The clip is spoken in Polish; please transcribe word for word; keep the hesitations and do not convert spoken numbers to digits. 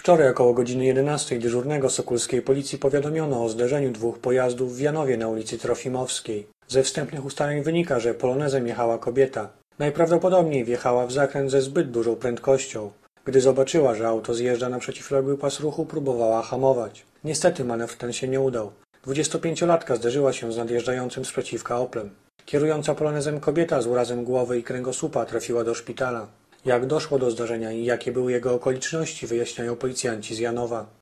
Wczoraj około godziny jedenastej dyżurnego sokulskiej policji powiadomiono o zderzeniu dwóch pojazdów w Janowie na ulicy Trofimowskiej. Ze wstępnych ustaleń wynika, że polonezem jechała kobieta. Najprawdopodobniej wjechała w zakręt ze zbyt dużą prędkością. Gdy zobaczyła, że auto zjeżdża na przeciwległy pas ruchu, próbowała hamować. Niestety manewr ten się nie udał. Dwudziestopięciolatka zderzyła się z nadjeżdżającym z przeciwka Oplem. Kierująca polonezem kobieta z urazem głowy i kręgosłupa trafiła do szpitala. Jak doszło do zdarzenia i jakie były jego okoliczności, wyjaśniają policjanci z Janowa.